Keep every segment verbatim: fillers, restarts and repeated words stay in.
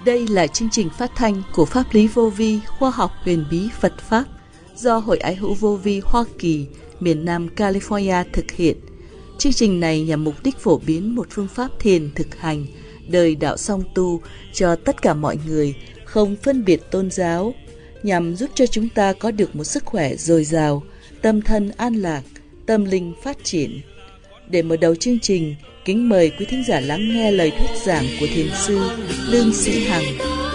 Đây là chương trình phát thanh của Pháp lý Vô Vi, khoa học huyền bí Phật Pháp do Hội Ái hữu Vô Vi Hoa Kỳ, miền Nam California thực hiện. Chương trình này nhằm mục đích phổ biến một phương pháp thiền thực hành, đời đạo song tu cho tất cả mọi người, không phân biệt tôn giáo, nhằm giúp cho chúng ta có được một sức khỏe dồi dào, tâm thân an lạc, tâm linh phát triển. Để mở đầu chương trình, kính mời quý thính giả lắng nghe lời thuyết giảng của Thiền sư Lương Sĩ Hằng.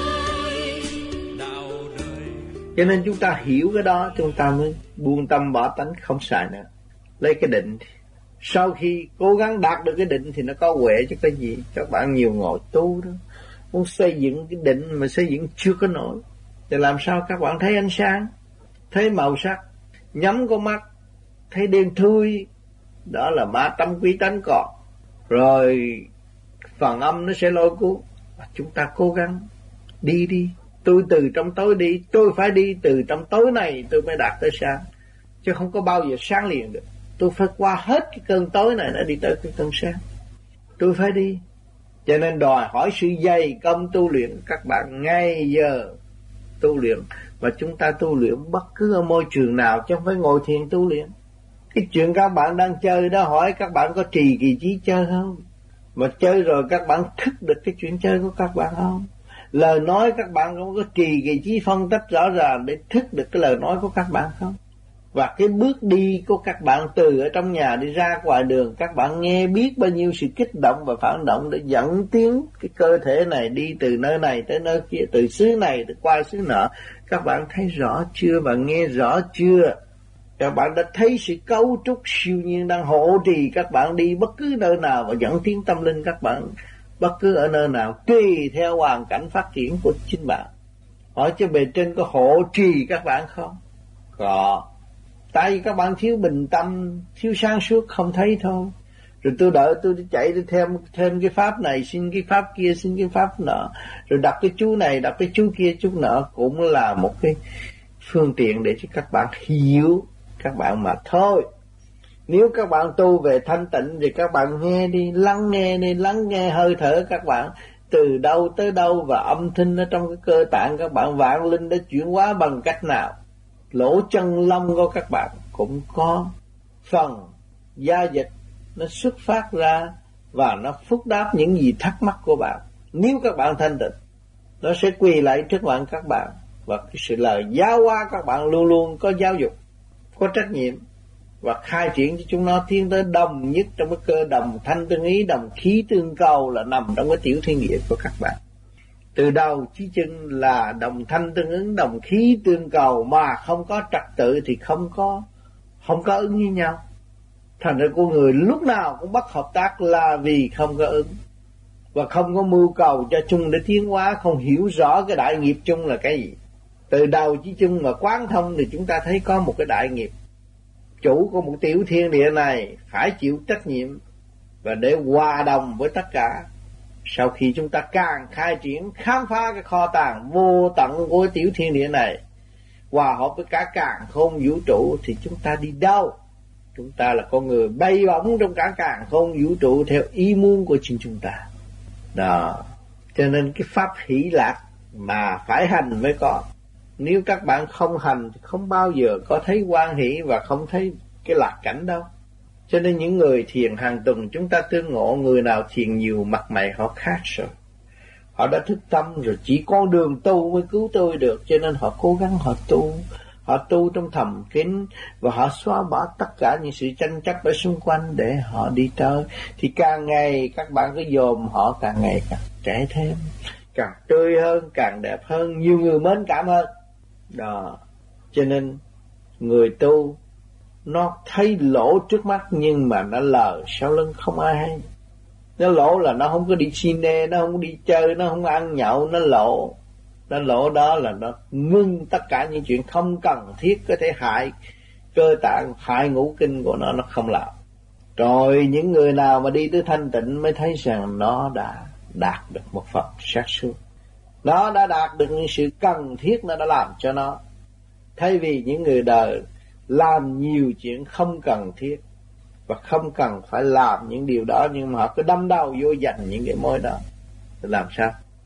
Cho nên chúng ta hiểu cái đó, chúng ta mới buông tâm bỏ tánh, không xài nữa. Lấy cái định. Sau khi cố gắng đạt được cái định thì nó có huệ chứ cái gì. Các bạn nhiều ngồi tu đó, muốn xây dựng cái định mà xây dựng chưa có nổi. Thì làm sao các bạn thấy ánh sáng, thấy màu sắc, nhắm con mắt, thấy đen thui, đó là ma tâm quý tánh còn. Rồi phần âm nó sẽ lôi cuốn. Chúng ta cố gắng đi đi. Tôi từ trong tối đi, tôi phải đi từ trong tối này tôi mới đạt tới sáng. Chứ không có bao giờ sáng liền được. Tôi phải qua hết cái cơn tối này nó đi tới cái cơn sáng. Tôi phải đi. Cho nên đòi hỏi sự dày công tu luyện các bạn ngay giờ tu luyện. Và chúng ta tu luyện bất cứ ở môi trường nào chứ không phải ngồi thiền tu luyện. Cái chuyện các bạn đang chơi đó, hỏi các bạn có trì kỳ trí chơi không? Mà chơi rồi các bạn thức được cái chuyện chơi của các bạn không? Lời nói các bạn không có trì kỳ trí phân tích rõ ràng để thức được cái lời nói của các bạn không? Và cái bước đi của các bạn từ ở trong nhà đi ra ngoài đường, các bạn nghe biết bao nhiêu sự kích động và phản động để dẫn tiến cái cơ thể này đi từ nơi này tới nơi kia, từ xứ này tới qua xứ nọ. Các bạn thấy rõ chưa và nghe rõ chưa? Các bạn đã thấy sự cấu trúc siêu nhiên đang hộ trì các bạn đi bất cứ nơi nào và dẫn tiến tâm linh các bạn bất cứ ở nơi nào, tùy theo hoàn cảnh phát triển của chính bạn. Hỏi cho bề trên có hộ trì các bạn không? Có. Tại vì các bạn thiếu bình tâm, thiếu sáng suốt không thấy thôi. Rồi tôi đợi tôi đi chạy đi thêm thêm cái pháp này, xin cái pháp kia, xin cái pháp nọ, rồi đặt cái chú này, đặt cái chú kia, chú nọ, cũng là một cái phương tiện để cho các bạn hiểu các bạn mà thôi. Nếu các bạn tu về thanh tịnh thì các bạn nghe đi, lắng nghe đi, lắng nghe hơi thở các bạn từ đâu tới đâu và âm thanh ở trong cái cơ tạng các bạn vạn linh đã chuyển hóa bằng cách nào. Lỗ chân lông của các bạn cũng có phần gia dịch nó xuất phát ra và nó phúc đáp những gì thắc mắc của bạn. Nếu các bạn thanh tịnh, nó sẽ quỳ lại trước mặt các bạn, và cái sự lời giáo hóa các bạn luôn luôn có giáo dục, có trách nhiệm và khai triển cho chúng nó tiến tới đồng nhất trong cái cơ đồng thanh tương ý, đồng khí tương cầu là nằm trong cái tiểu thiên địa của các bạn. Từ đầu chí chân là đồng thanh tương ứng, đồng khí tương cầu, mà không có trật tự thì không có không có ứng với nhau. Thành ra con người lúc nào cũng bất hợp tác là vì không có ứng và không có mưu cầu cho chung để tiến hóa, không hiểu rõ cái đại nghiệp chung là cái gì. Từ đầu chí chung mà quán thông thì chúng ta thấy có một cái đại nghiệp. Chủ của một tiểu thiên địa này phải chịu trách nhiệm và để hòa đồng với tất cả. Sau khi chúng ta càng khai triển, khám phá cái kho tàng vô tận của tiểu thiên địa này, hòa hợp với cả càn khôn vũ trụ, thì chúng ta đi đâu? Chúng ta là con người bay bổng trong cả càn khôn vũ trụ theo ý muốn của chính chúng ta. Đó. Cho nên cái pháp hỷ lạc mà phải hành mới có. Nếu các bạn không hành thì không bao giờ có thấy hoan hỷ và không thấy cái lạc cảnh đâu. Cho nên những người thiền hàng tuần chúng ta tương ngộ, người nào thiền nhiều mặt mày họ khác rồi. Họ đã thức tâm rồi, chỉ con đường tu mới cứu tôi được, cho nên họ cố gắng họ tu. Họ tu trong thầm kín và họ xóa bỏ tất cả những sự tranh chấp ở xung quanh để họ đi tới. Thì càng ngày các bạn cứ dòm họ càng ngày càng trẻ thêm, càng tươi hơn, càng đẹp hơn, nhiều người mến cảm hơn. Đó. Cho nên người tu nó thấy lỗ trước mắt nhưng mà nó lờ sau lưng không ai hay. Nó lỗ là nó không có đi cine, nó không đi chơi, nó không ăn nhậu, nó lỗ. Nó lỗ đó là nó ngưng tất cả những chuyện không cần thiết có thể hại cơ tạng, hại ngũ kinh của nó, nó không làm. Rồi những người nào mà đi tới thanh tịnh mới thấy rằng nó đã đạt được một phần sát suốt. Nó đã đạt được những sự cần thiết nó đã làm cho nó. Thay vì những người đời làm nhiều chuyện không cần thiết và không cần phải làm những điều đó, nhưng mà họ cứ đâm đầu vô dành những cái mối đó, thì làm sao?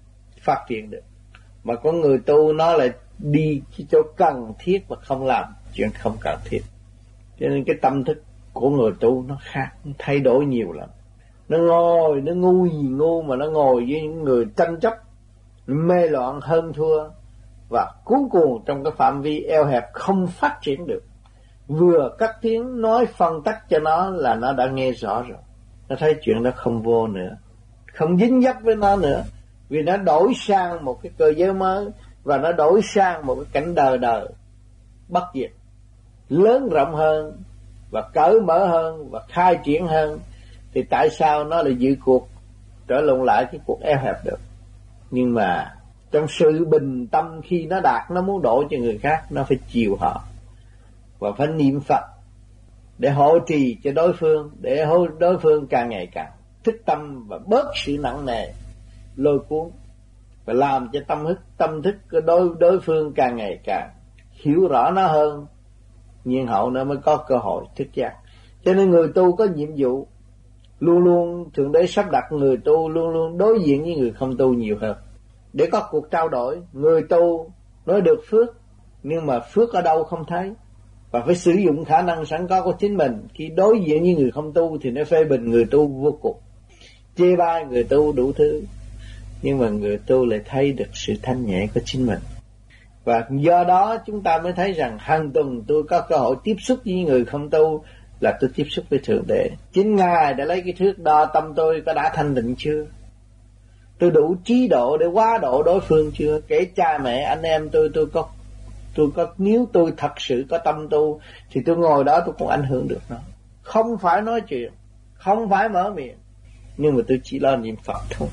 phát triển được. Mà có người tu nó lại đi cái chỗ cần thiết và không làm chuyện không cần thiết. Cho nên cái tâm thức của người tu nó khác, nó thay đổi nhiều lắm. Nó ngồi, nó ngu gì ngu mà nó ngồi với những người tranh chấp, mê loạn hơn thua và cuốn cuồng trong cái phạm vi eo hẹp không phát triển được. Vừa cắt tiếng nói phân tách cho nó là nó đã nghe rõ rồi. Nó thấy chuyện đó không vô nữa, không dính dấp với nó nữa, vì nó đổi sang một cái cơ giới mới và nó đổi sang một cái cảnh đời đời bất diệt, lớn rộng hơn và cởi mở hơn và khai triển hơn. Thì tại sao nó lại giữ cuộc trở lộn lại cái cuộc eo hẹp được? Nhưng mà trong sự bình tâm khi nó đạt, nó muốn đổ cho người khác, nó phải chiều họ và phải niệm Phật để hộ trì cho đối phương, để đối phương càng ngày càng thức tâm và bớt sự nặng nề lôi cuốn, và làm cho tâm thức tâm thức của đối đối phương càng ngày càng hiểu rõ nó hơn, nhiên hậu nó mới có cơ hội thức giác. Cho nên người tu có nhiệm vụ luôn luôn Thượng Đế sắp đặt người tu luôn luôn đối diện với người không tu nhiều hơn, để có cuộc trao đổi. Người tu nói được phước, nhưng mà phước ở đâu không thấy, và phải sử dụng khả năng sẵn có của chính mình. Khi đối diện với người không tu thì nó phê bình người tu vô cùng, chê bai người tu đủ thứ, nhưng mà người tu lại thấy được sự thanh nhẹ của chính mình. Và do đó chúng ta mới thấy rằng hàng tuần tôi có cơ hội tiếp xúc với người không tu là tôi tiếp xúc với Thượng Đế. Chính Ngài đã lấy cái thước đo tâm tôi có đã thanh định chưa, tôi đủ trí độ để quá độ đối phương chưa. Kể cha mẹ anh em tôi tôi có tôi có nếu tôi thật sự có tâm tu thì tôi ngồi đó tôi cũng ảnh hưởng được nó, không phải nói chuyện, không phải mở miệng, nhưng mà tôi chỉ lo niệm Phật thôi.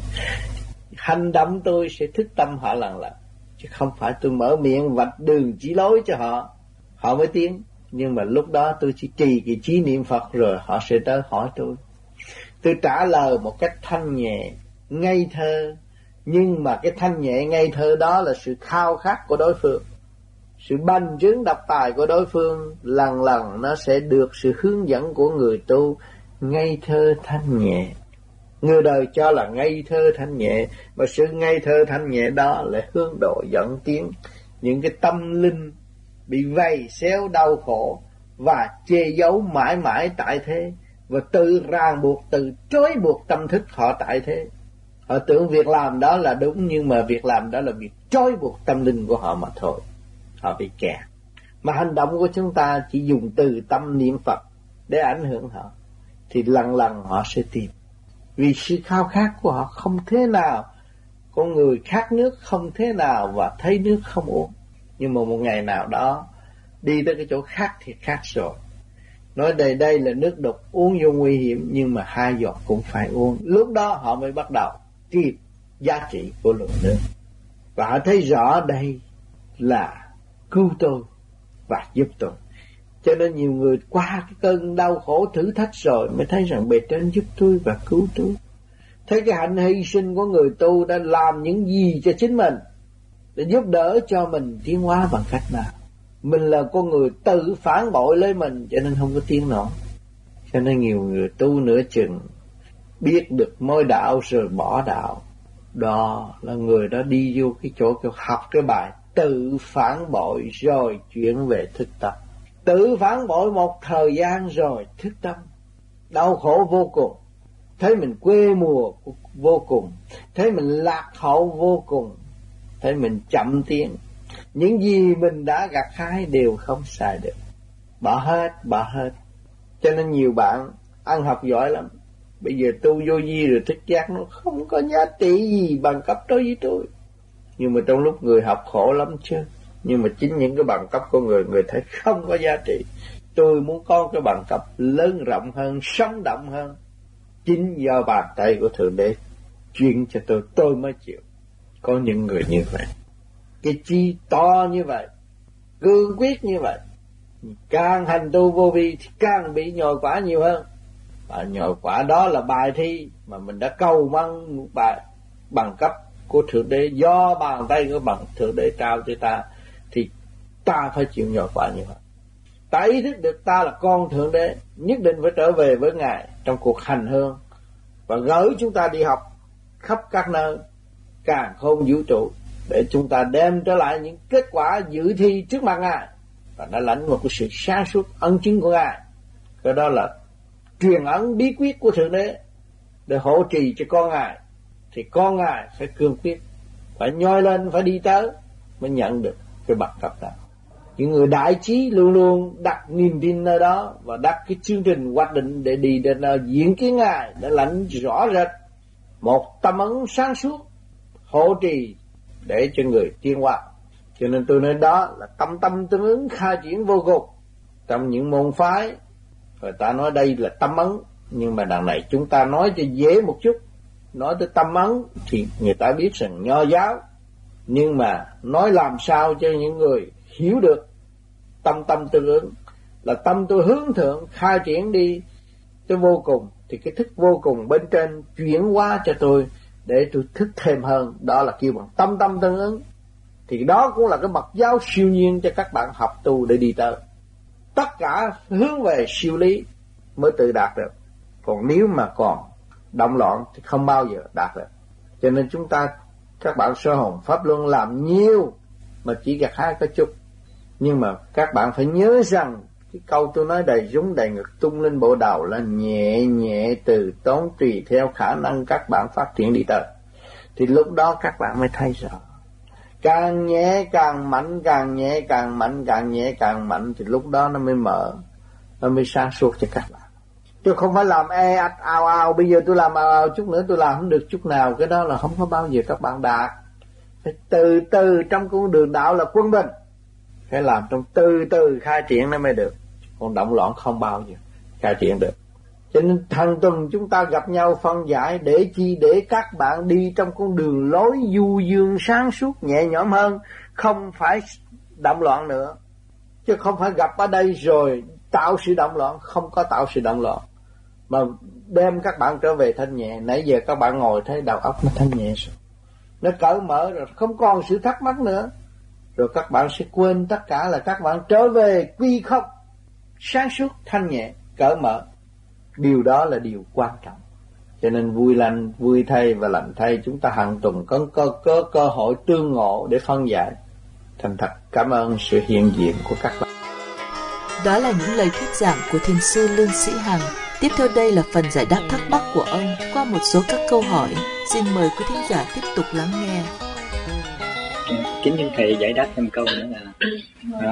Hành động tôi sẽ thức tâm họ lần lần, chứ không phải tôi mở miệng vạch đường chỉ lối cho họ, họ mới tiến. Nhưng mà lúc đó tôi chỉ trì cái trí niệm Phật rồi họ sẽ tới hỏi tôi. Tôi trả lời một cách thanh nhẹ, ngây thơ, nhưng mà cái thanh nhẹ ngây thơ đó là sự khao khát của đối phương, sự bành trướng độc tài của đối phương. Lần lần nó sẽ được sự hướng dẫn của người tu ngây thơ thanh nhẹ. Người đời cho là ngây thơ thanh nhẹ, mà sự ngây thơ thanh nhẹ đó lại hướng độ dẫn tiến những cái tâm linh bị vây xéo đau khổ và che giấu mãi mãi tại thế, và tự ràng buộc, tự trói buộc tâm thức họ tại thế. Họ tưởng việc làm đó là đúng, nhưng mà việc làm đó là việc trói buộc tâm linh của họ mà thôi. Họ bị kẹt. Mà hành động của chúng ta chỉ dùng từ tâm niệm Phật để ảnh hưởng họ, thì lần lần họ sẽ tìm. Vì sự khao khát của họ không thế nào, con người khát nước không thế nào và thấy nước không uống. Nhưng mà một ngày nào đó đi tới cái chỗ khác thì khác rồi. Nói đây đây là nước độc, uống vô nguy hiểm, nhưng mà hai giọt cũng phải uống. Lúc đó họ mới bắt đầu kịp giá trị của lượng nước, và họ thấy rõ đây là cứu tôi và giúp tôi. Cho nên nhiều người qua cái cơn đau khổ thử thách rồi mới thấy rằng bề trên giúp tôi và cứu tôi. Thấy cái hạnh hy sinh của người tu đã làm những gì cho chính mình, để giúp đỡ cho mình tiến hóa bằng cách nào. Mình là con người tự phản bội lấy mình, cho nên không có tiến nổi. Cho nên nhiều người tu nửa chừng biết được mối đạo rồi bỏ đạo. Đó là người đó đi vô cái chỗ kiểu học cái bài tự phản bội rồi chuyển về thức tâm. Tự phản bội một thời gian rồi thức tâm, đau khổ vô cùng, thấy mình quê mùa vô cùng, thấy mình lạc hậu vô cùng, thấy mình chậm tiến. Những gì mình đã gặt hái đều không xài được, bỏ hết, bỏ hết. Cho nên nhiều bạn ăn học giỏi lắm, bây giờ tu vô vi rồi thức giác nó không có giá trị gì bằng cấp đối với tôi. Nhưng mà trong lúc người học khổ lắm chứ. Nhưng mà chính những cái bằng cấp của người, người thấy không có giá trị. Tôi muốn có cái bằng cấp lớn rộng hơn, sống động hơn. Chính do bàn tay của Thượng Đế chuyên cho tôi, tôi mới chịu. Có những người như vậy, cái chi to như vậy, cương quyết như vậy, càng hành tu vô vi thì càng bị nhồi quả nhiều hơn. Và nhồi quả đó là bài thi mà mình đã cầu mong một bài bằng cấp của Thượng Đế, do bàn tay của bằng Thượng Đế trao cho ta, thì ta phải chịu nhồi quả như vậy. Ta ý thức được ta là con Thượng Đế, nhất định phải trở về với Ngài trong cuộc hành hương, và gửi chúng ta đi học khắp các nơi, càn khôn vũ trụ, để chúng ta đem trở lại những kết quả dự thi trước mặt Ngài, và đã lãnh một cái sự sáng suốt ân chứng của Ngài. Cái đó là truyền ấn bí quyết của Thượng Đế để hộ trì cho con Ngài. Thì con Ngài phải cương quyết, phải nhoi lên, phải đi tới mới nhận được cái bậc cấp đó. Những người đại trí luôn luôn đặt niềm tin nơi đó và đặt cái chương trình hoạch định để đi đến nơi diễn kiến Ngài, để lãnh rõ rệt một tâm ấn sáng suốt hộ trì để cho người tiến hóa. Cho nên tôi nói đó là tâm tâm tương ứng khai triển vô cùng. Trong những môn phái người ta nói đây là tâm ấn, nhưng mà đằng này chúng ta nói cho dễ một chút. Nói tới tâm ấn thì người ta biết rằng Nho giáo, nhưng mà nói làm sao cho những người hiểu được tâm tâm tương ứng là tâm tôi hướng thượng khai triển đi tới vô cùng, thì cái thức vô cùng bên trên chuyển hóa cho tôi để tôi thức thêm hơn, đó là kêu bằng tâm tâm tương ứng. Thì đó cũng là cái bậc giáo siêu nhiên cho các bạn học tu để đi tới. Tất cả hướng về siêu lý mới tự đạt được, còn nếu mà còn động loạn thì không bao giờ đạt được. Cho nên chúng ta, các bạn sơ hồn pháp luân làm nhiều mà chỉ gặt hái có chút. Nhưng mà các bạn phải nhớ rằng cái câu tôi nói đầy rúng đầy ngực tung lên bộ đầu là nhẹ nhẹ từ tốn tùy theo khả năng các bạn phát triển đi tới. Thì lúc đó các bạn mới thấy rõ. Càng nhẹ càng mạnh, càng nhẹ càng mạnh, càng nhẹ càng mạnh, thì lúc đó nó mới mở, nó mới sáng suốt cho các bạn. Chứ không phải làm e ạch ào ào, bây giờ tôi làm ào ào chút nữa tôi làm không được chút nào, cái đó là không có bao giờ các bạn đạt. Phải từ từ, trong con đường đạo là quân bình, phải làm trong từ từ khai triển nó mới được, còn động loạn không bao giờ khai triển được. Cho nên hàng tuần chúng ta gặp nhau phân giải để chi? Để các bạn đi trong con đường lối du dương sáng suốt nhẹ nhõm hơn, không phải động loạn nữa. Chứ không phải gặp ở đây rồi tạo sự động loạn, không có tạo sự động loạn, mà đem các bạn trở về thanh nhẹ. Nãy giờ các bạn ngồi thấy đầu óc nó thanh nhẹ rồi, nó cởi mở rồi, không còn sự thắc mắc nữa. Rồi các bạn sẽ quên tất cả, là các bạn trở về quy không, sáng suốt, thanh nhẹ, cởi mở. Điều đó là điều quan trọng. Cho nên vui lành, vui thay và lành thay, chúng ta hàng tuần có cơ, cơ, cơ hội tương ngộ để phân giải. Thành thật cảm ơn sự hiện diện của các bạn. Đó là những lời thuyết giảng của Thiền sư Lương Sĩ Hằng. Tiếp theo đây là phần giải đáp thắc mắc của ông qua một số các câu hỏi. Xin mời quý thính giả tiếp tục lắng nghe. Kính thưa thầy, giải đáp thêm câu nữa là à,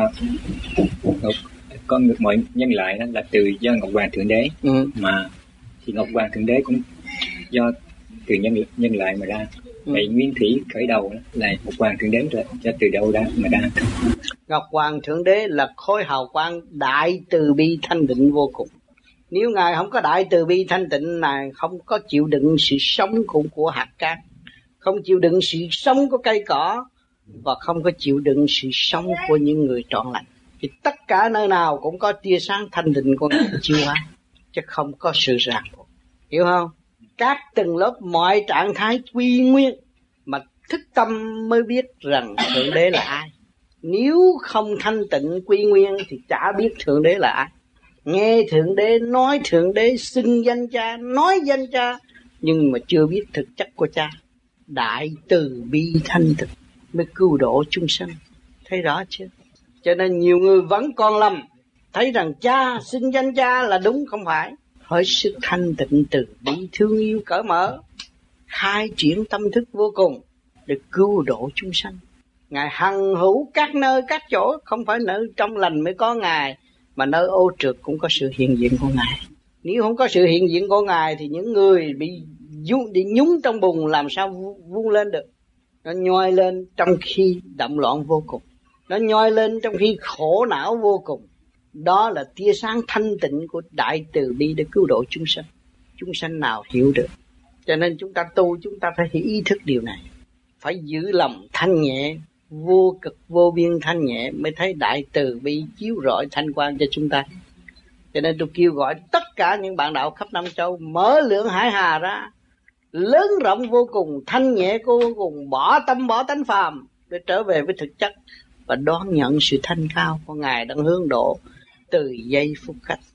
Ngọc, con mọi nhân loại đó là từ do Ngọc Hoàng Thượng Đế, ừ. mà thì Ngọc Hoàng Thượng Đế cũng do từ nhân nhân loại mà ra. Ừ. Vậy nguyên thủy khởi đầu đó là Ngọc Hoàng Thượng Đế cho từ đâu ra mà ra? Ngọc Hoàng Thượng Đế là khối hào quang đại từ bi thanh định vô cùng. Nếu Ngài không có đại từ bi thanh tịnh này, không có chịu đựng sự sống của, của hạt cát, không chịu đựng sự sống của cây cỏ, và không có chịu đựng sự sống của những người trọn lành, thì tất cả nơi nào cũng có tia sáng thanh tịnh của Ngài chiếu hóa, chứ không có sự ràng buộc. Hiểu không? Các tầng lớp mọi trạng thái quy nguyên, mà thức tâm mới biết rằng Thượng Đế là ai. Nếu không thanh tịnh quy nguyên thì chả biết Thượng Đế là ai. Nghe Thượng Đế nói Thượng Đế, xưng danh Cha, nói danh Cha, nhưng mà chưa biết thực chất của Cha. Đại từ bi thanh tịnh mới cứu độ chúng sanh. Thấy rõ chưa? Cho nên nhiều người vẫn còn lầm, thấy rằng Cha, xưng danh Cha là đúng, không phải. Hỏi sức thanh tịnh từ bi thương yêu cởi mở, khai triển tâm thức vô cùng để cứu độ chúng sanh. Ngài hằng hữu các nơi các chỗ, không phải nơi trong lành mới có Ngài, mà nơi ô trượt cũng có sự hiện diện của Ngài. Nếu không có sự hiện diện của Ngài thì những người bị nhúng, bị nhúng trong bùn làm sao vươn lên được. Nó nhoi lên trong khi động loạn vô cùng, nó nhoi lên trong khi khổ não vô cùng. Đó là tia sáng thanh tịnh của đại từ bi để cứu độ chúng sanh. Chúng sanh nào hiểu được? Cho nên chúng ta tu, chúng ta phải ý thức điều này, phải giữ lòng thanh nhẹ, vô cực vô biên thanh nhẹ, mới thấy đại từ bi chiếu rọi thanh quang cho chúng ta. Cho nên tôi kêu gọi tất cả những bạn đạo khắp Nam Châu mở lượng hải hà ra, lớn rộng vô cùng, thanh nhẹ vô cùng, bỏ tâm bỏ tánh phàm để trở về với thực chất và đón nhận sự thanh cao của Ngài đang hướng độ từ giây phút khách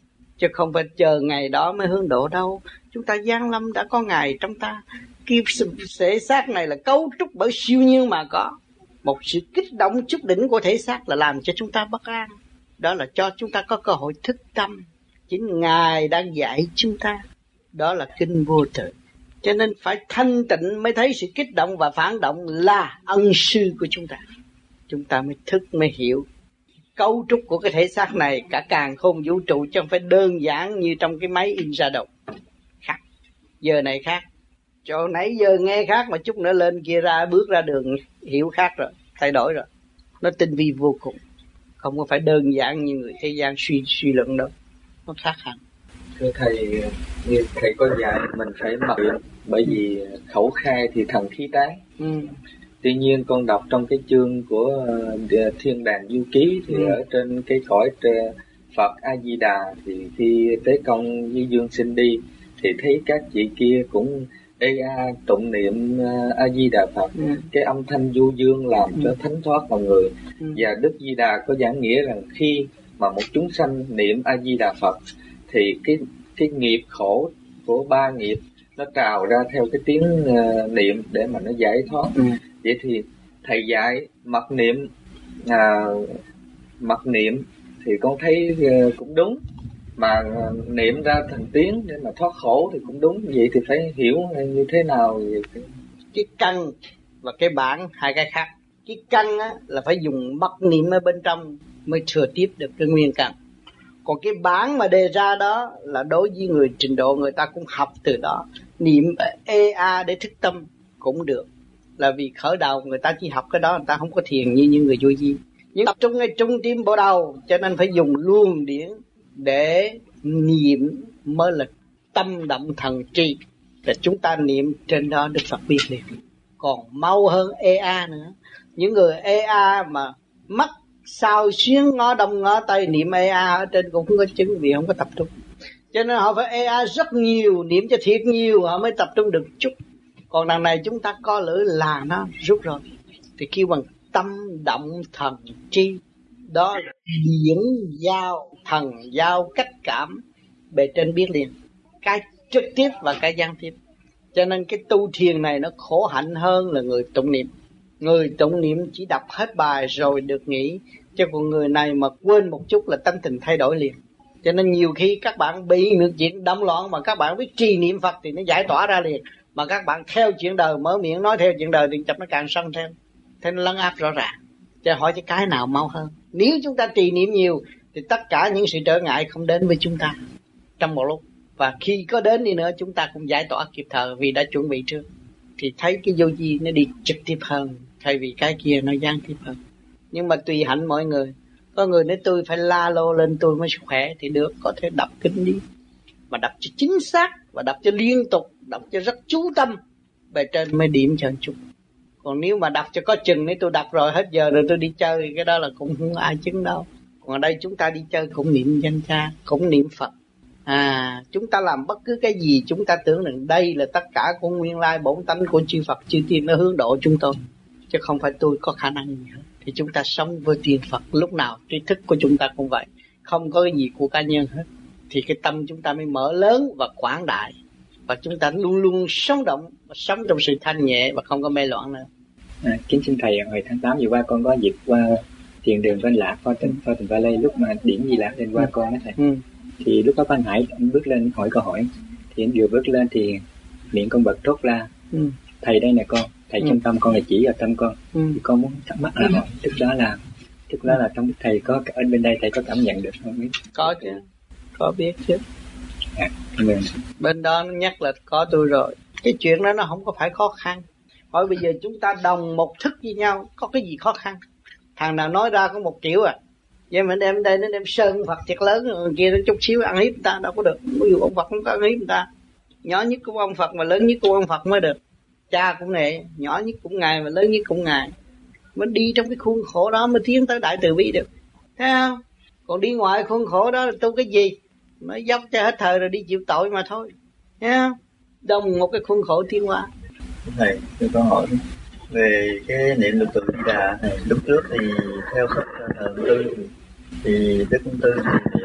chứ không phải chờ ngày đó mới hướng độ đâu. Chúng ta giáng lâm đã có ngày trong ta. Kiếp thể xác này là cấu trúc bởi siêu nhiên mà có. Một sự kích động chút đỉnh của thể xác là làm cho chúng ta bất an. Đó là cho chúng ta có cơ hội thức tâm. Chính Ngài đang dạy chúng ta. Đó là kinh vô tự. Cho nên phải thanh tịnh mới thấy sự kích động và phản động là ân sư của chúng ta. Chúng ta mới thức, mới hiểu cấu trúc của cái thể xác này, cả càn khôn vũ trụ, chứ không phải đơn giản như trong cái máy in ra đầu. Khác. Giờ này khác. Chỗ nãy giờ nghe khác, mà chút nữa lên kia ra, bước ra đường hiểu khác rồi, thay đổi rồi. Nó tinh vi vô cùng. Không có phải đơn giản như người thế gian suy suy luận đâu. Nó khác hẳn. Thưa thầy, như thầy có dạy mình phải mặc niệm, bởi vì khẩu khai thì thần khí tán. Ừ. Tuy nhiên con đọc trong cái chương của uh, Thiên Đàng Du Ký thì ừ. ở trên cái cõi Phật A Di Đà thì khi Tế Công với Dương Sinh đi thì thấy các chị kia cũng ê a tụng niệm uh, A Di Đà Phật, ừ. cái âm thanh du dương làm ừ. cho thánh thoát lòng người. Ừ. Và Đức Di Đà có giảng nghĩa rằng khi mà một chúng sanh niệm A Di Đà Phật thì cái cái nghiệp khổ của ba nghiệp nó trào ra theo cái tiếng uh, niệm để mà nó giải thoát. Ừ. Vậy thì thầy dạy mặc niệm à, mặc niệm thì con thấy uh, cũng đúng, mà uh, niệm ra thành tiếng để mà thoát khổ thì cũng đúng. Vậy thì phải hiểu như thế nào vậy? Cái căn và cái bản hai cái khác. Cái căn á, là phải dùng mặc niệm ở bên trong mới thừa tiếp được cái nguyên căn. Còn cái bản mà đề ra đó là đối với người trình độ, người ta cũng học từ đó. Niệm ê a để thức tâm cũng được. Là vì khởi đầu người ta chỉ học cái đó, người ta không có thiền như những người vô vi. Nhưng tập trung ngay trung tim bộ đầu, cho nên phải dùng luồng điển để niệm mới là tâm động thần tri. Là chúng ta niệm trên đó Đức Phật biết liền. Còn mau hơn ê a nữa. Những người ê a mà mắt sao xuyến ngó đông ngó tây niệm ê a ở trên cũng không có chứng, vì không có tập trung. Cho nên họ phải ê a rất nhiều, niệm cho thiệt nhiều họ mới tập trung được chút. Còn đằng này chúng ta có lưỡi là nó rút rồi. Thì kêu bằng tâm động thần tri. Đó là điển giao, thần giao cách cảm. Bề trên biết liền. Cái trực tiếp và cái gián tiếp. Cho nên cái tu thiền này nó khổ hạnh hơn là người tụng niệm. Người tụng niệm chỉ đọc hết bài rồi được nghỉ. Chứ còn người này mà quên một chút là tâm tình thay đổi liền. Cho nên nhiều khi các bạn bị những chuyện động loạn mà các bạn biết trì niệm Phật thì nó giải tỏa ra liền. Mà các bạn theo chuyện đời, mở miệng nói theo chuyện đời thì chập nó càng sân thêm. Thế nó lấn áp rõ ràng. Cho hỏi cho cái nào mau hơn. Nếu chúng ta trì niệm nhiều thì tất cả những sự trở ngại không đến với chúng ta trong một lúc. Và khi có đến đi nữa chúng ta cũng giải tỏa kịp thời vì đã chuẩn bị trước. Thì thấy cái vô vi nó đi trực tiếp hơn thay vì cái kia nó gián tiếp hơn. Nhưng mà tùy hạnh mọi người. Có người nói tôi phải la lô lên tôi mới khỏe thì được, có thể đọc kinh đi. Mà đọc cho chính xác và đọc cho liên tục, đọc cho rất chú tâm, bề trên mới điểm cho một chút. Còn nếu mà đọc cho có chừng, nếu tôi đọc rồi hết giờ rồi tôi đi chơi thì cái đó là cũng không ai chứng đâu. Còn ở đây chúng ta đi chơi cũng niệm danh cha, cũng niệm Phật. À, chúng ta làm bất cứ cái gì chúng ta tưởng rằng đây là tất cả của nguyên lai bổn tánh của chư Phật chư Tiên nó hướng độ chúng tôi, chứ không phải tôi có khả năng gì hết. Thì chúng ta sống với tiên Phật, lúc nào trí thức của chúng ta cũng vậy, không có cái gì của cá nhân hết. Thì cái tâm chúng ta mới mở lớn và quảng đại, và chúng ta luôn luôn sống động, sống trong sự thanh nhẹ và không có mê loạn nữa. À, kính xin thầy, hồi tháng tám vừa qua con có dịp qua thiền đường Vân Lạc, qua tỉnh qua tỉnh Valley, lúc mà điểm Di Lạc lên qua con đó thầy. Ừ. Thì lúc đó anh Hải anh bước lên hỏi câu hỏi, thì anh vừa bước lên thì miệng con bật thốt ra, ừ. thầy đây nè con, thầy ừ. trong tâm con là chỉ ở tâm con. Ừ. Thì con muốn thắc mắc là hỏi, tức đó là tức đó là trong thầy có ở bên đây thầy có cảm nhận được không biết? Có chứ, có biết chứ. À, mình... bên đó nó nhắc là có tôi rồi. Cái chuyện đó nó không có phải khó khăn. Hỏi bây giờ chúng ta đồng một thức với nhau, có cái gì khó khăn? Thằng nào nói ra có một triệu à, vậy mình đem đây nó đem sơn Phật thiệt lớn, kia nó chút xíu ăn hiếp người ta đâu có được. Ví dụ ông Phật không có ăn hiếp người ta, nhỏ nhất của ông Phật mà lớn nhất của ông Phật mới được. Cha cũng vậy, nhỏ nhất cũng Ngài mà lớn nhất cũng Ngài. Mình đi trong cái khuôn khổ đó mới tiến tới đại từ bi được, thấy không? Còn đi ngoài khuôn khổ đó là tu cái gì? Nói dốc cho hết thời rồi đi chịu tội mà thôi, thấy không? Đồng một cái khuôn khổ tiến hóa. Thầy, tôi có hỏi về cái niệm lục tự Di Đà này. Lúc trước thì theo sách thần tư thì Đức Công Tư thì niệm, nếu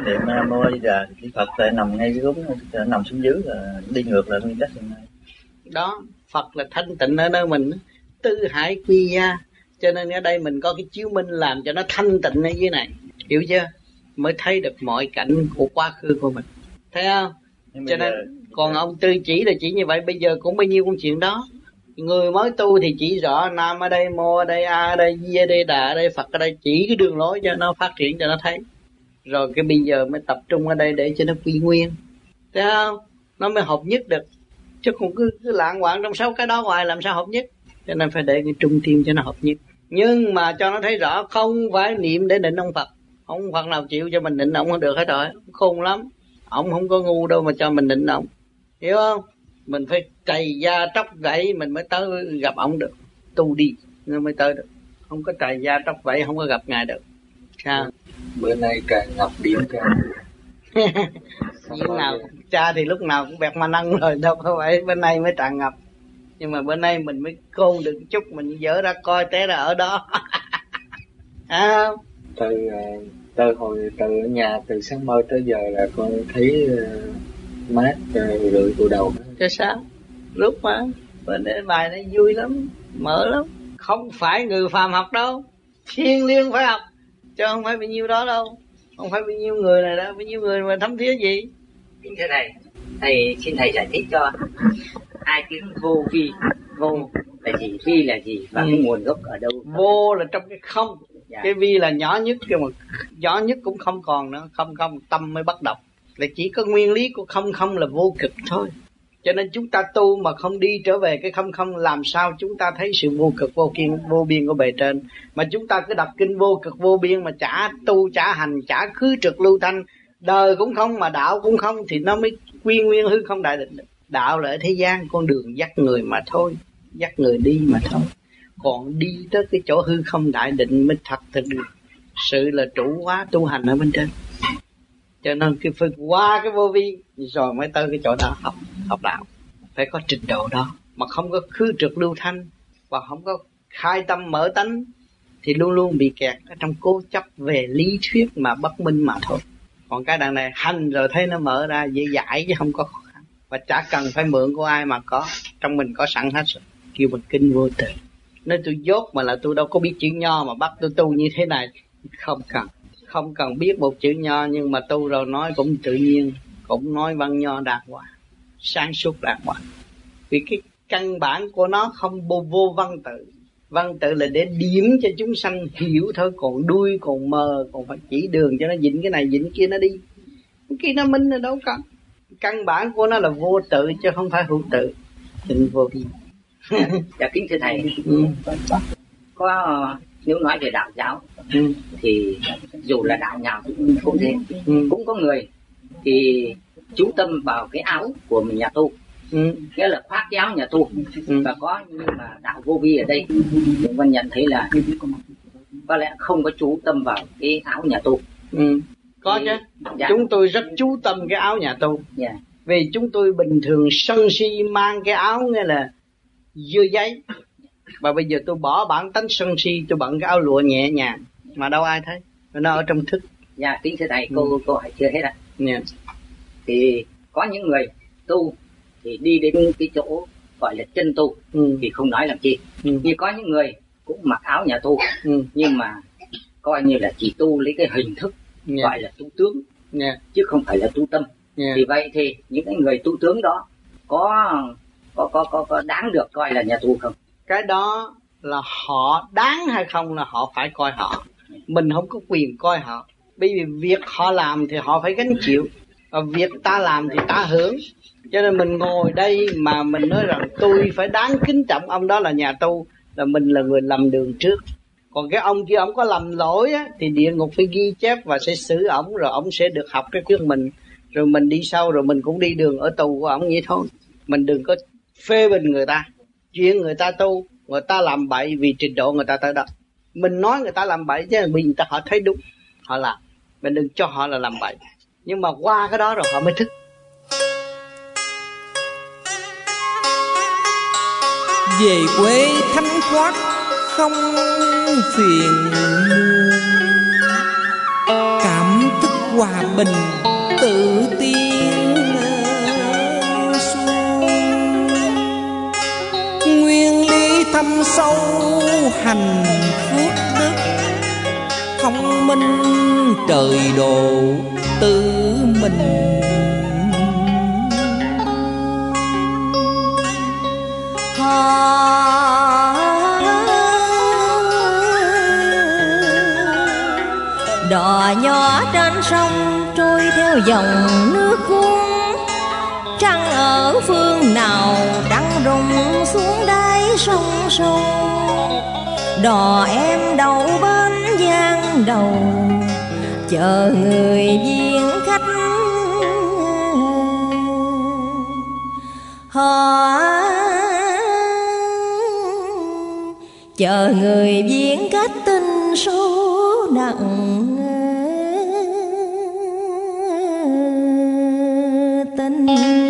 niệm Nam Mô Di Đà thì Phật lại nằm ngay cái gúng, nằm xuống dưới là đi ngược lại nguyên tắc hiện nay. Đó, Phật là thanh tịnh ở nơi mình, tư hải quy gia, cho nên ở đây mình có cái chiếu minh làm cho nó thanh tịnh ở dưới này, hiểu chưa? Mới thấy được mọi cảnh của quá khứ của mình, thấy không? Nhưng cho nên giờ... còn ông Tư chỉ là chỉ như vậy, bây giờ cũng bao nhiêu công chuyện đó. Người mới tu thì chỉ rõ Nam ở đây, Mô ở đây, A ở đây, Di ở đây, Đà ở đây, Phật ở đây, chỉ cái đường lối cho nó phát triển cho nó thấy. Rồi cái bây giờ mới tập trung ở đây để cho nó quy nguyên, thấy không? Nó mới hợp nhất được. Chứ còn cứ, cứ lạng quạng trong sáu cái đó ngoài làm sao hợp nhất. Cho nên phải để cái trung tim cho nó hợp nhất. Nhưng mà cho nó thấy rõ không phải niệm để định ông Phật. Ông Phật nào chịu cho mình định ông không được hết rồi, khôn lắm. Ông không có ngu đâu mà cho mình định ông, hiểu không? Mình phải trầy da tróc gãy mình mới tới gặp ông được. Tu đi nó mới tới được. Không có trầy da tróc gãy không có gặp ngài được. Sao? Bữa nay càng ngọc điểm càng lúc nào cha thì lúc nào cũng bẹt ma năng rồi, đâu có phải bên nay mới tràn ngập. Nhưng mà bên nay mình mới khôn được chút, mình dỡ ra coi té ra ở đó. À, từ từ hồi từ ở nhà từ sáng mơ tới giờ là con thấy uh, mát uh, rượi từ đầu. Chứ sao? Lúc mà bên đây bài này vui lắm, mở lắm. Không phải người phàm học đâu, thiên liêng phải học, chứ không phải bao nhiêu đó đâu. Không phải bao nhiêu người này đâu, bao nhiêu người mà thấm thía gì. Kính thưa thầy, thầy xin thầy giải thích cho hai tiếng vô vi. Vô là gì, vi là gì và ừ. cái nguồn gốc ở đâu? Vô là trong cái không, dạ. Cái vi là nhỏ nhất, nhưng mà nhỏ nhất cũng không còn nữa. Không không tâm mới bắt đầu. Là chỉ có nguyên lý của không không là vô cực thôi. Cho nên chúng ta tu mà không đi trở về cái không không, làm sao chúng ta thấy sự vô cực vô biên vô biên của bề trên. Mà chúng ta cứ đọc kinh vô cực vô biên mà chả tu chả hành chả khứ trực lưu thanh, đời cũng không mà đạo cũng không, thì nó mới quy nguyên hư không đại định được. Đạo là ở thế gian con đường dắt người mà thôi, dắt người đi mà thôi. Còn đi tới cái chỗ hư không đại định mới thật thực sự là chủ hóa tu hành ở bên trên. Cho nên cái phải qua cái vô vi rồi mới tới cái chỗ đó học học đạo, phải có trình độ đó. Mà không có khứ trực lưu thanh và không có khai tâm mở tánh thì luôn luôn bị kẹt ở trong cố chấp về lý thuyết mà bất minh mà thôi. Còn cái đằng này hành rồi thấy nó mở ra dễ dãi chứ không có khó khăn, và chả cần phải mượn của ai mà có, trong mình có sẵn hết rồi. Kêu mình kinh vô tự. Nên tôi dốt mà là tôi đâu có biết chữ nho mà bắt tôi tu như thế này. Không cần, không cần biết một chữ nho, nhưng mà tu rồi nói cũng tự nhiên, cũng nói văn nho đàng hoàng, sáng suốt đàng hoàng. Vì cái căn bản của nó không vô, vô văn tự. Văn tự là để điểm cho chúng sanh hiểu thôi, còn đuôi còn mờ, còn phải chỉ đường cho nó dính cái này dính kia nó đi. Cái nó minh là đâu cần. Căn bản của nó là vô tự chứ không phải hữu tự. Tình vô vi. Dạ kính thưa thầy, ừ. có nếu nói về đạo giáo ừ. thì dù là đạo nào cũng cũng thế, ừ. cũng có người thì chú tâm vào cái áo của mình nhà tu, ừ. nghĩa là khoác cái áo nhà tu, ừ. và có nhưng mà đạo vô vi ở đây chúng con nhận thấy là có lẽ không có chú tâm vào cái áo nhà tu. Ừ. Có thì, chứ, dạ. Chúng tôi rất chú tâm cái áo nhà tu, dạ. Vì chúng tôi bình thường sân si mang cái áo nghĩa là dưa giấy, và bây giờ tôi bỏ bản tánh sân si, tôi bận cái áo lụa nhẹ nhàng mà đâu ai thấy, nó ở trong thức. Dạ kính thưa thầy, câu ừ. câu hỏi chưa hết ạ. Yeah. Thì có những người tu thì đi đến cái chỗ gọi là chân tu, ừ. thì không nói làm chi, ừ. nhưng có những người cũng mặc áo nhà tu, ừ. nhưng mà coi như là chỉ tu lấy cái hình thức, yeah. gọi là tu tướng, yeah. chứ không phải là tu tâm. Yeah. Thì vậy thì những cái người tu tướng đó có có có có, có đáng được coi là nhà tu không? Cái đó là họ đáng hay không là họ phải coi họ, mình không có quyền coi họ. Bởi vì việc họ làm thì họ phải gánh chịu, và việc ta làm thì ta hưởng. Cho nên mình ngồi đây mà mình nói rằng tôi phải đáng kính trọng ông đó là nhà tu, là mình là người lầm đường trước. Còn cái ông kia ông có lầm lỗi á, thì địa ngục phải ghi chép và sẽ xử ổng, rồi ổng sẽ được học cái thuyết mình, rồi mình đi sau, rồi mình cũng đi đường ở tù của ổng vậy thôi. Mình đừng có phê bình người ta, chuyện người ta tu, người ta làm bậy vì trình độ người ta tới đó. Mình nói người ta làm bậy chứ vì người ta họ thấy đúng, họ làm. Mình đừng cho họ là làm bậy. Nhưng mà qua cái đó rồi họ mới thức. Về quê thanh thoát không phiền, cảm thức hòa bình tự tiên xuân. Nguyên lý thâm sâu hành phước đức, thông minh trời độ tự mình. Đò nhỏ trên sông trôi theo dòng nước cuốn, trăng ở phương nào trăng rụng xuống đáy sông sâu. Đò em đậu bên giang đầu, chờ người viếng khách. Họ chờ người viếng khách tinh số nặng tình.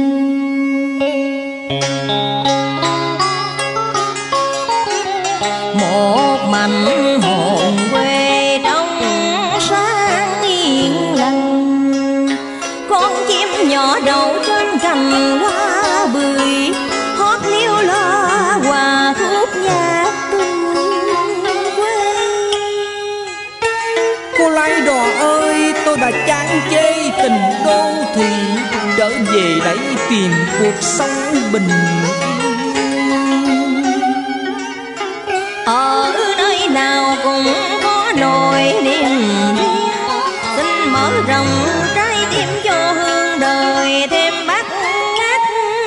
Một mảnh hồn quê trong sáng yên lặng, con chim nhỏ đậu trên cành hoa bưởi, hót liêu lo hòa khúc nhạc tình quê. Cô lái đò ơi, tôi đã chán chê tình đô thị, trở về đây tìm cuộc sống bình yên. Ở nơi nào cũng có nỗi niềm riêng, xin mở rộng trái tim cho hương đời thêm bắt ngát.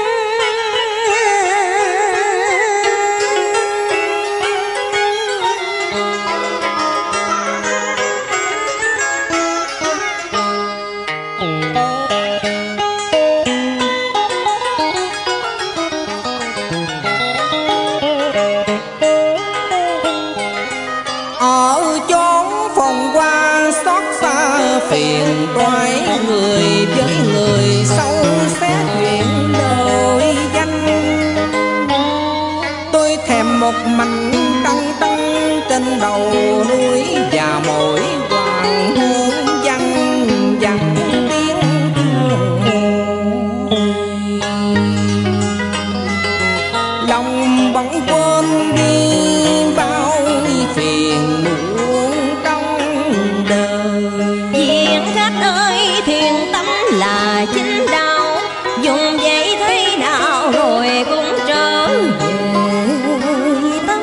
Ở chốn phòng qua xót xa phiền toái, người với người sâu xét chuyện đời danh. Tôi thèm một mảnh trăng trăng trên đầu núi, và mỗi hoàng hôn văng vẳng tiếng lòng bỗng quên đi bao phiền muộn trong đời. Viếng khách ơi, thiền tâm là chính đạo, dùng vậy thế nào rồi cũng trở về tâm.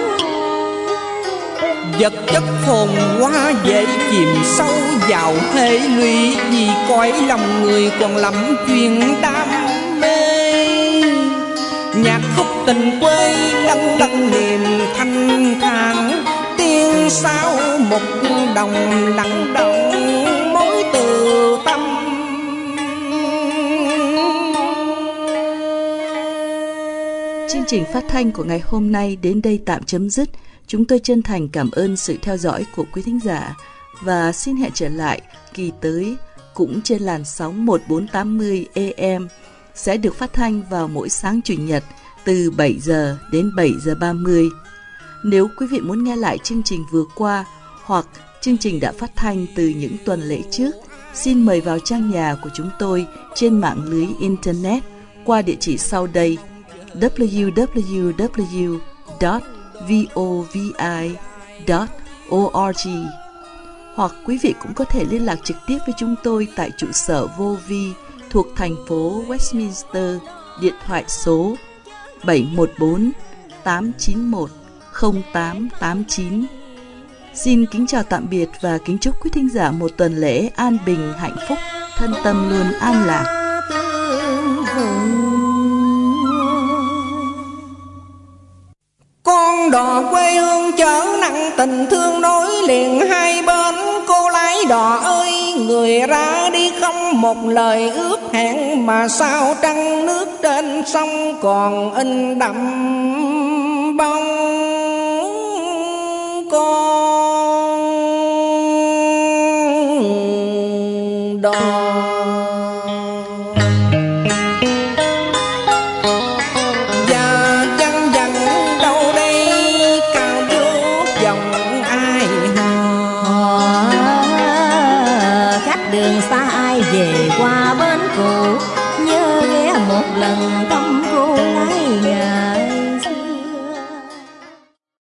Vật chất phồn hoa dễ chìm sâu vào hệ lụy, vì cõi lòng người còn lắm chuyện đam mê. Nhạc khúc tình quê lân lân niềm thanh thản, tiếng sao một đồng lắng động mối từ tâm. Chương trình phát thanh của ngày hôm nay đến đây tạm chấm dứt. Chúng tôi chân thành cảm ơn sự theo dõi của quý thính giả và xin hẹn trở lại kỳ tới cũng trên làn sóng một bốn tám mươi A M, sẽ được phát thanh vào mỗi sáng Chủ nhật từ bảy giờ đến bảy giờ ba mươi. Nếu quý vị muốn nghe lại chương trình vừa qua hoặc chương trình đã phát thanh từ những tuần lễ trước, xin mời vào trang nhà của chúng tôi trên mạng lưới Internet qua địa chỉ sau đây: w w w chấm vovi chấm org. Hoặc quý vị cũng có thể liên lạc trực tiếp với chúng tôi tại trụ sở vô vi thuộc thành phố Westminster, điện thoại số bảy một bốn tám chín một không tám tám chín. Xin kính chào tạm biệt và kính chúc quý thính giả một tuần lễ an bình, hạnh phúc, thân tâm luôn an lạc. Con đò quê hương chở nặng tình thương nối liền hai bên. Cô lái đò ơi, người ra đi không một lời ước hẹn, mà sao trăng nước trên sông còn in đậm bóng con đò. Đường xa về qua bên cũ, nhớ ghé một lần thăm cô lái ngà.